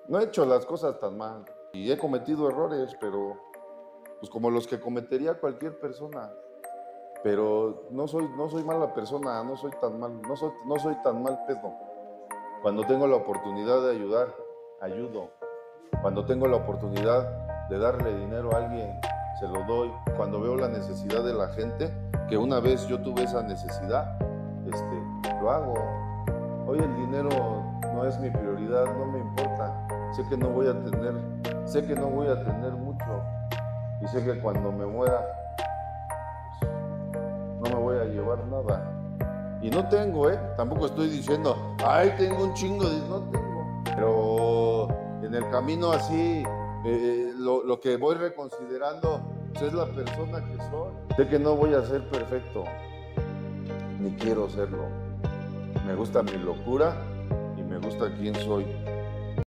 No he hecho las cosas tan mal y he cometido errores, pero pues como los que cometería cualquier persona. Pero no soy mala persona, no soy tan mal pedo. Cuando tengo la oportunidad de ayudar, ayudo. Cuando tengo la oportunidad de darle dinero a alguien, se lo doy. Cuando veo la necesidad de la gente, que una vez yo tuve esa necesidad, lo hago. Hoy el dinero no es mi prioridad, no me importa. Sé que no voy a tener mucho y sé que cuando me muera, pues, no me voy a llevar nada. Y no tengo, tampoco estoy diciendo, ay, tengo un chingo de... No tengo. Pero en el camino así, lo que voy reconsiderando, pues, es la persona que soy. Sé que no voy a ser perfecto, ni quiero serlo. Me gusta mi locura y me gusta quién soy.